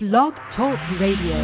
Blog Talk Radio.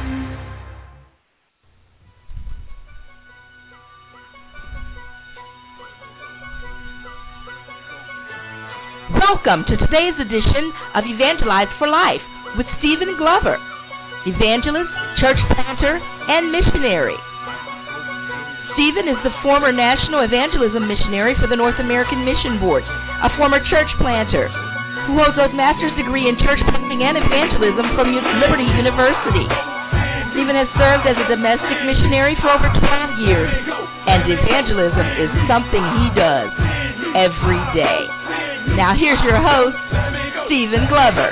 Welcome to today's edition of Evangelize for Life with Stephen Glover, evangelist, church planter, and missionary. Stephen is the former National Evangelism Missionary for the North American Mission Board, a former church planter who holds a master's degree in church planting and evangelism from Liberty University. Stephen has served as a domestic missionary for over 12 years, and evangelism is something he does every day. Now here's your host, Stephen Glover.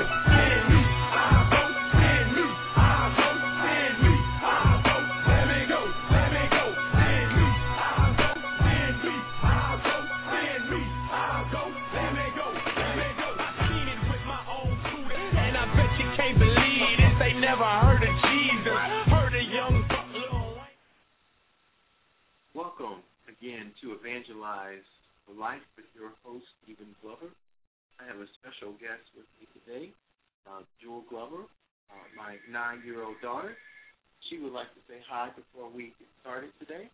Welcome again to Evangelize for Life with your host, Stephen Glover. I have a special guest with me today, Jewel Glover, my 9-year-old daughter. She would like to say hi before we get started today.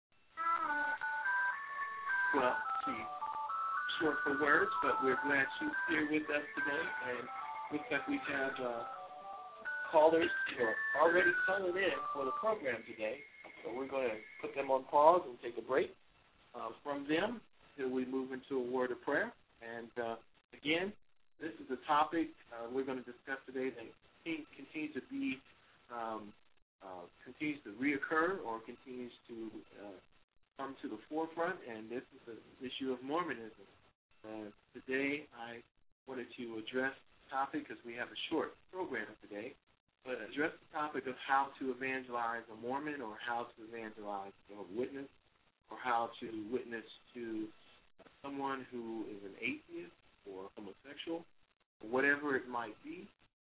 Well, she's short for words, but we're glad she's here with us today. And looks like we have callers who are already calling in for the program today. So we're going to put them on pause and take a break from them until we move into a word of prayer. And, again, this is a topic we're going to discuss today that continues to be, continues to reoccur or continues to come to the forefront, and this is the issue of Mormonism. Today I wanted to address the topic because we have a short program today, but address the topic of how to evangelize a Mormon or how to evangelize a Witness or how to witness to someone who is an atheist or homosexual or whatever it might be.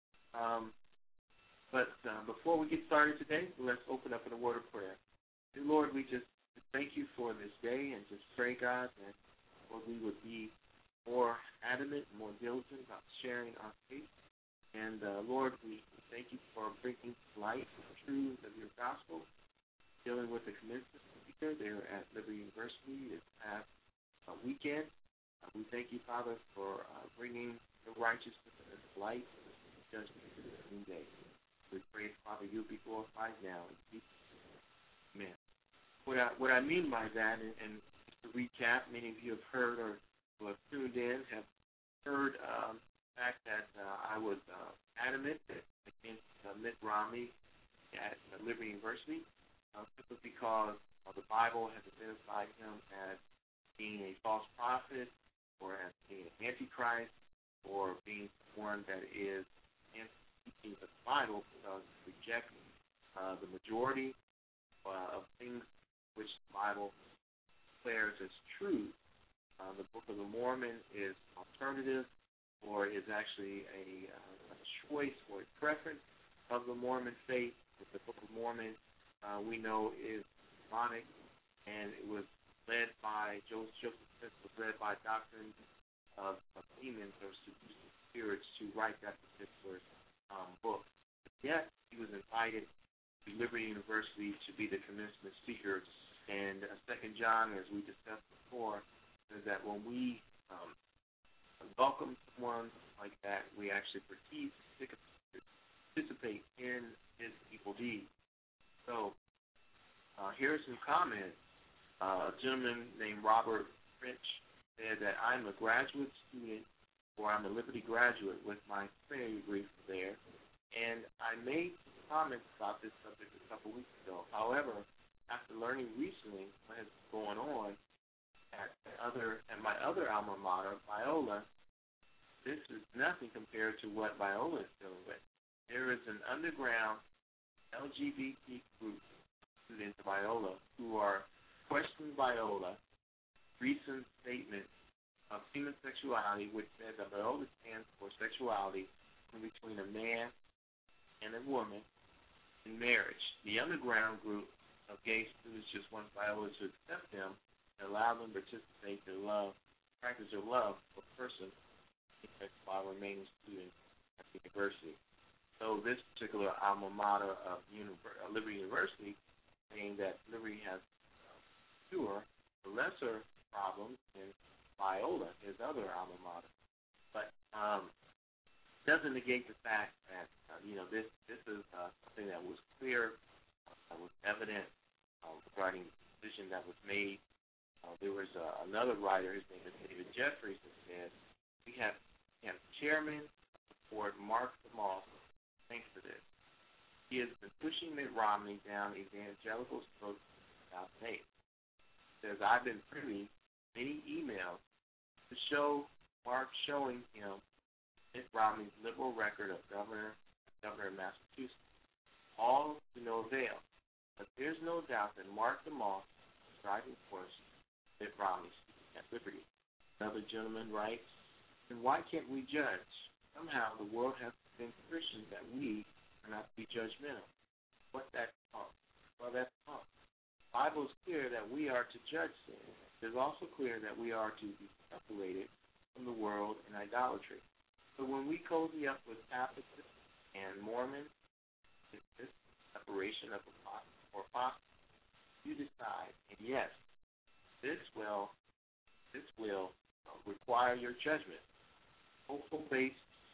But before we get started today, let's open up in a word of prayer. Dear Lord, we just thank you for this day and just pray, God, that Lord, we would be more adamant, more diligent about sharing our faith. And, Lord, we thank you for bringing to light the truths of your gospel, dealing with the commencement speaker there at Liberty University this past weekend. We thank you, Father, for bringing the righteousness to light and the judgment to this new day. We pray, Father, you be glorified now. Amen. What I mean by that, and just to recap, many of you have heard or who have tuned in have heard the fact that I was adamant against Mitt Romney at Liberty University simply because the Bible has identified him as being a false prophet or as being an antichrist or being one that is anti-teaching the Bible because it rejects the majority of things which the Bible declares as true. The Book of the Mormon is alternative or is actually a choice or a preference of the Mormon faith. The Book of Mormon, we know, is demonic, and it was led by, Joseph Smith was led by doctrines of demons or seducing spirits to write that particular book. But yet, he was invited to Liberty University to be the commencement speaker. And 2 John, as we discussed before, is that when we welcome someone like that, we actually participate in his evil deeds. So here are some comments. A gentleman named Robert French said that I'm a graduate student or I'm a Liberty graduate with my seminary degree from there, and I made comments about this subject a couple weeks ago. However, after learning recently what has been going on at my other alma mater, Biola, this is nothing compared to what Biola is dealing with. There is an underground LGBT group students of Biola who are questioning Biola's recent statement of human sexuality, which says that Biola stands for sexuality between a man and a woman in marriage. The underground group of gay students just want Biola to accept them and allow them to participate in practice their love for a person while remaining students at the university. So this particular alma mater of Liberty University, saying that Liberty has fewer, lesser problems than Biola, his other alma mater. But doesn't negate the fact that this is something that was clear, that was evident regarding the decision that was made. There was another writer, his name is David Jeffries, that said we have Chairman of the board Mark DeMoss. Thanks for this. He has been pushing Mitt Romney down evangelicals' throats since 2008. Says I've been privy many emails to show Mark showing him Mitt Romney's liberal record of governor of Massachusetts, all to no avail. But there's no doubt that Mark DeMoss is driving force Mitt Romney speaking at Liberty. Another gentleman writes, then why can't we judge? Somehow the world has been Christians that we are not to be judgmental. What's that talk? Well, that's talk. The Bible is clear that we are to judge sin. It is also clear that we are to be separated from the world and idolatry. So when we cozy up with Catholics and Mormons, it's this separation of apostasy. You decide, and yes, this will require your judgment, hopeful based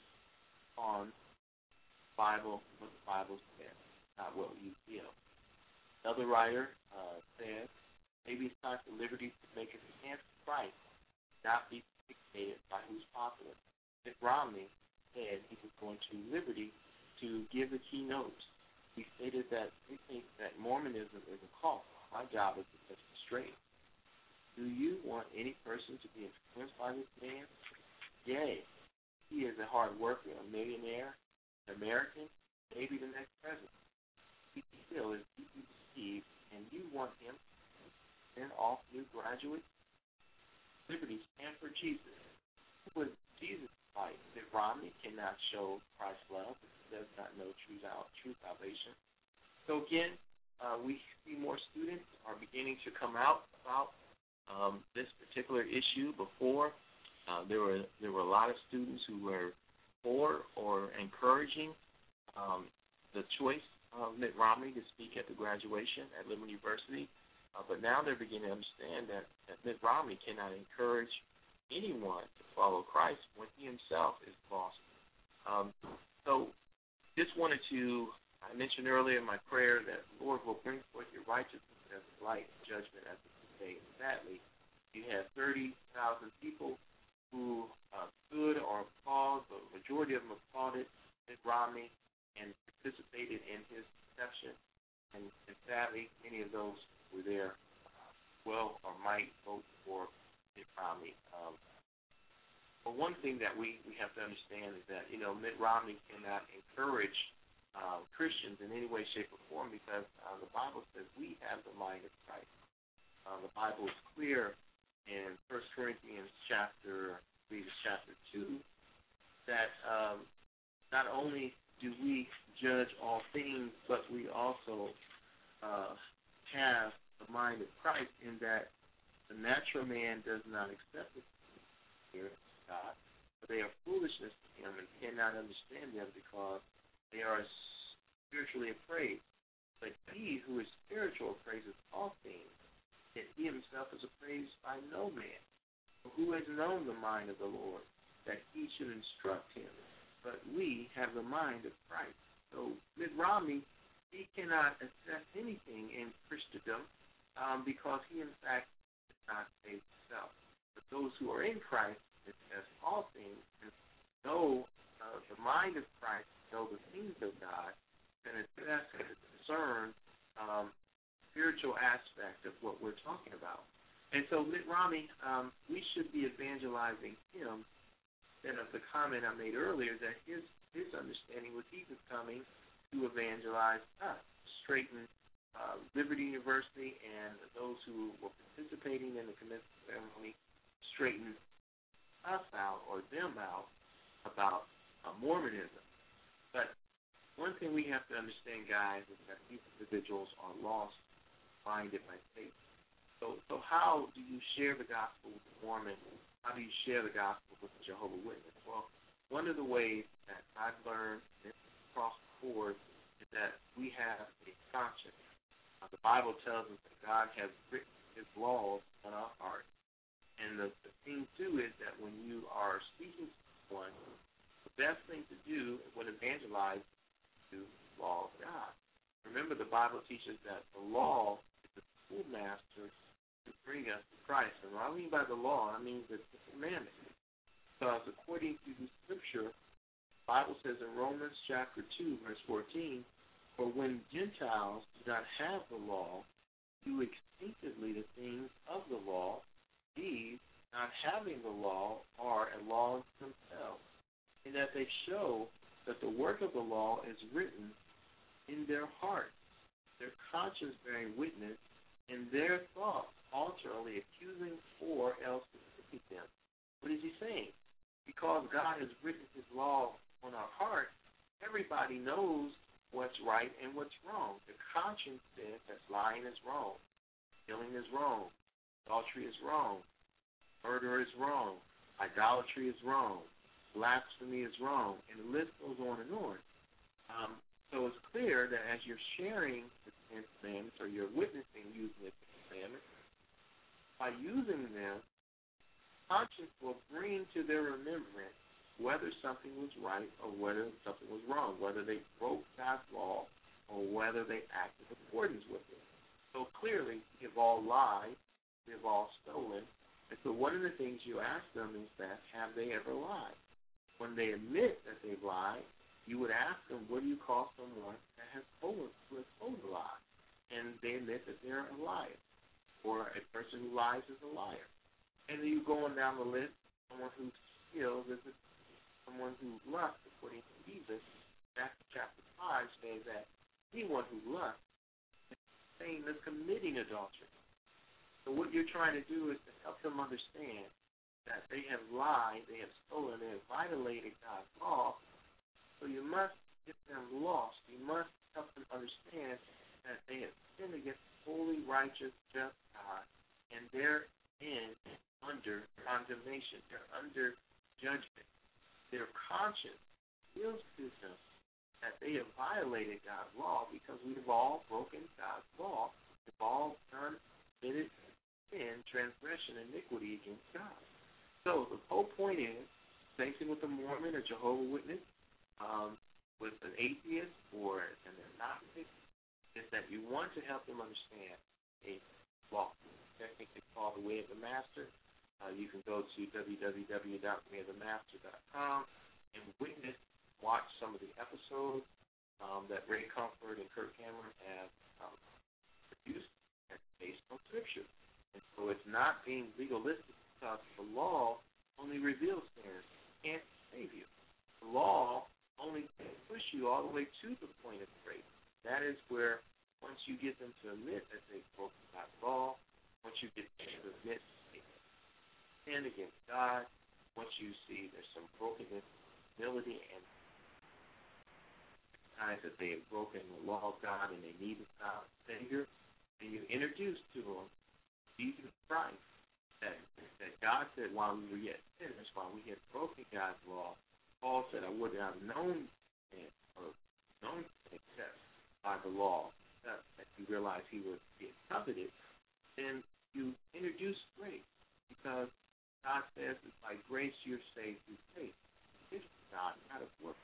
on Bible, what the Bible says, not what you feel. Another writer said, maybe it's time for Liberty to make a stand for Christ, not be fixated by who's popular. Mitt Romney said he was going to Liberty to give the keynotes. He stated that he thinks that Mormonism is a cult. My job is to set it straight. Do you want any person to be influenced by this man? Yay. He is a hard worker, a millionaire, an American, maybe the next president. He still is deeply deceived, and you want him to send off new graduates? Liberty, stand for Jesus. Who was Jesus like? Mitt Romney cannot show Christ's love if he does not know true salvation. So again, we see more students are beginning to come out about this particular issue. Before, there were a lot of students who were for or encouraging the choice of Mitt Romney to speak at the graduation at Liberty University. But now they're beginning to understand that Mitt Romney cannot encourage anyone to follow Christ when he himself is lost. So just wanted to, I mentioned earlier in my prayer that the Lord will bring forth your righteousness as light, judgment as the day. Sadly, you had 30,000 people who stood or applauded, the majority of them applauded Mitt Romney and participated in his deception. And sadly, many of those were there will or might vote for Mitt Romney. But one thing that we have to understand is that, Mitt Romney cannot encourage Christians in any way, shape, or form because the Bible says we have the mind of Christ. The Bible is clear in 1 Corinthians chapter 2 that not only do we judge all things, but we also have the mind of Christ in that the natural man does not accept the Spirit of God, but they are foolishness to him and cannot understand them because they are spiritually appraised. But he who is spiritual appraises all things, yet he himself is appraised by no man. For who has known the mind of the Lord, that he should instruct him? But we have the mind of Christ. So Mitt Romney, he cannot assess anything in Christendom because he, in fact, does not save himself. But those who are in Christ assess all things and know the mind of Christ, know the things of God, and assess and discern spiritual aspect of what we're talking about. And so Mitt Romney, we should be evangelizing him instead of the comment I made earlier that his understanding was he was coming to evangelize us, straighten Liberty University and those who were participating in the commencement ceremony, straighten us out or them out about Mormonism. But one thing we have to understand, guys, is that these individuals are lost, blinded by Satan. So how do you share the gospel with the Mormon? How do you share the gospel with the Jehovah's Witness? Well, one of the ways that I've learned across forth is that we have a conscience. The Bible tells us that God has written his laws on our hearts. And the thing, too, is that when you are speaking to someone, the best thing to do when evangelize is to the law of God. Remember, the Bible teaches that the law is the schoolmaster to bring us to Christ. And what I mean by the law, I mean the commandment. Because according to the Scripture, the Bible says in Romans chapter 2, verse 14, for when Gentiles do not have the law, do instinctively the things of the law, these, not having the law, are a law unto themselves, in that they show that the work of the law is written in their hearts, their conscience bearing witness, and their thoughts alternately accusing or else defeating them. What is he saying? Because God has written his law on our heart, everybody knows what's right and what's wrong. The conscience says that lying is wrong, stealing is wrong, adultery is wrong, murder is wrong, idolatry is wrong, blasphemy is wrong, and the list goes on and on. So it's clear that as you're sharing the Ten Commandments or you're witnessing using the Ten Commandments, by using them, conscience will bring to their remembrance whether something was right or whether something was wrong, whether they broke God's law or whether they acted in accordance with it. So clearly, we have all lied, we have all stolen, and so one of the things you ask them is that, have they ever lied? When they admit that they've lied, you would ask them, what do you call someone that has told a lie? And they admit that they're a liar, or a person who lies is a liar. And then you go on down the list, someone who steals is someone who lusts, according to Jesus. Matthew chapter 5 says that anyone who lusts is the same as committing adultery. So what you're trying to do is to help them understand that they have lied, they have stolen, they have violated God's law. So you must get them lost. You must help them understand that they have sinned against holy, righteous, just God, and they're under condemnation. They're under judgment. Their conscience feels to them that they have violated God's law because we've all broken God's law. We've all committed sin, transgression, iniquity against God. So the whole point is, same thing with a Mormon or Jehovah's Witness, with an atheist or an agnostic, is that you want to help them understand a law. Technically called The Way of the Master. You can go to www.wayofthemaster.com and watch some of the episodes that Ray Comfort and Kirk Cameron have produced based on Scripture. And so it's not being legalistic because the law only reveals sin. It can't save you. The law only can push you all the way to the point of grace. That is where once you get them to admit that they've broken God's law, once you get them to admit they sin against God, once you see there's some brokenness, humility, and times that they have broken the law of God and they need a Savior, and you introduce to them Jesus Christ, that God said while we were yet sinners, while we had broken God's law, Paul said, I would have known sin or known sin except by the law, that you realize he was being coveted, then you introduce grace because God says it's by grace you're saved through faith. It's God, not of works.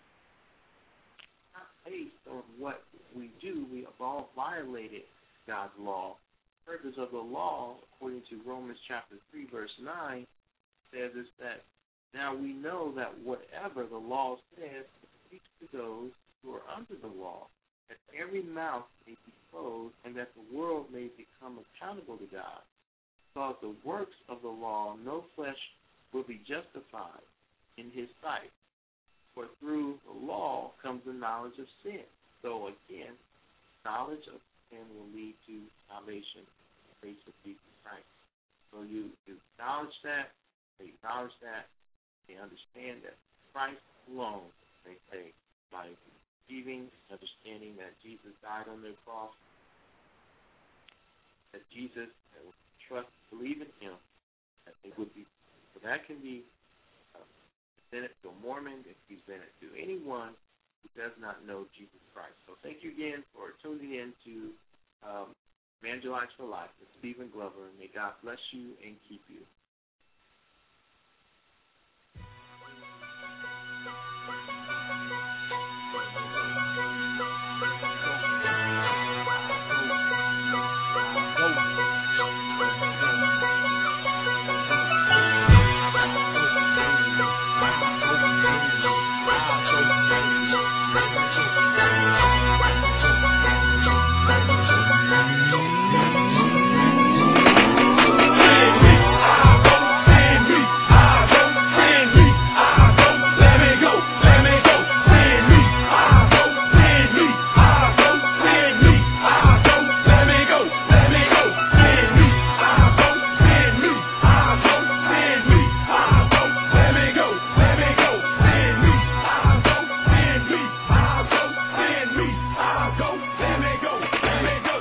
Not based on what we do. We have all violated God's law. The purpose of the law, according to Romans chapter 3, verse 9, says is that now we know that whatever the law says, it speaks to those who are under the law, that every mouth may be closed, and that the world may become accountable to God. Because the works of the law, no flesh will be justified in his sight. For through the law comes the knowledge of sin. So again, knowledge of sin will lead to salvation, grace of Jesus Christ. So you acknowledge that, they acknowledge that, they understand that Christ alone, they say, by believing, understanding that Jesus died on the cross, that Jesus, that would trust, believe in him, that they would be. So that can be presented to a Mormon, it can be presented to anyone who does not know Jesus Christ. So thank you again for tuning in to Evangelize for Life with Stephen Glover. May God bless you and keep you.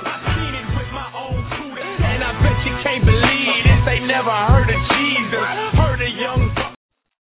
Never heard of Jesus.